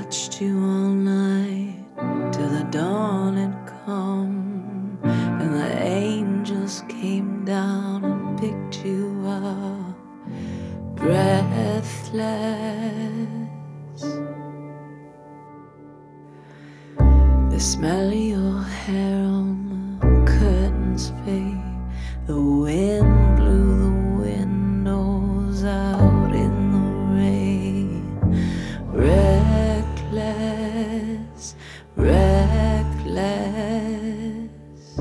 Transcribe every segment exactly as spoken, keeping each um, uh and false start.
watched you all night till the dawn had come, and the angels came down and picked you up, breathless. The smell of your hair on the curtains fade. The wind blew the windows out in the rain. Reckless, reckless.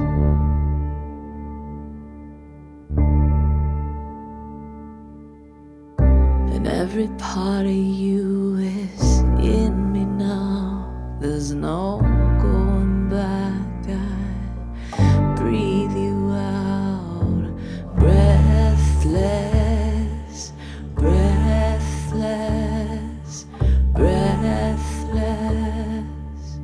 And every part of you is in me now. There's no going back. I breathe you out, breathless, breathless, breathless.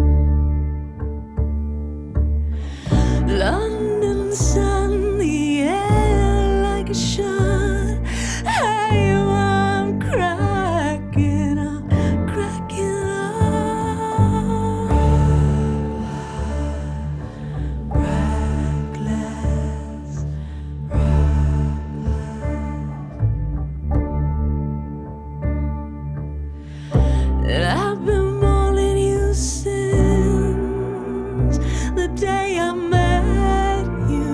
London sun, the air like a shot. Hey, I'm cracking up, cracking up. Reckless, and I've been wanting you since the day I met you.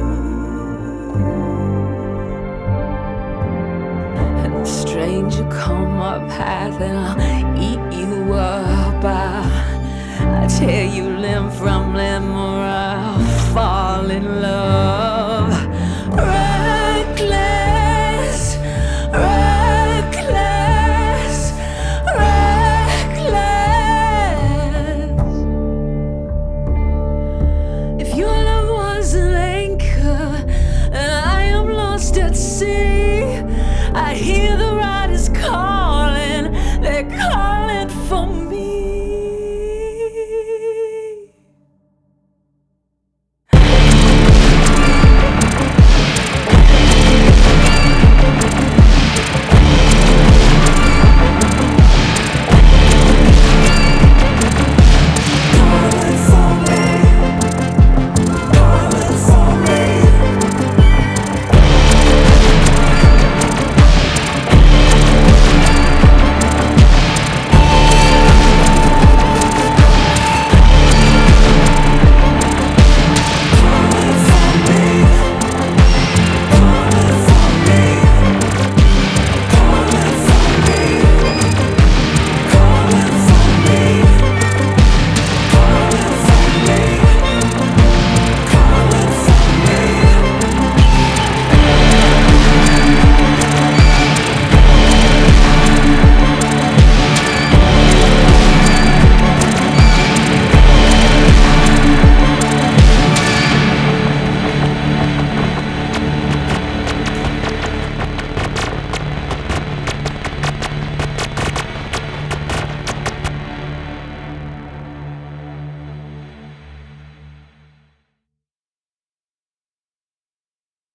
And a stranger come my path and I'll eat you up. I, I tear you limb from limb or I'll fall in love. Reckless, reckless, reckless. If your love was an anchor and I am lost at sea, I hear the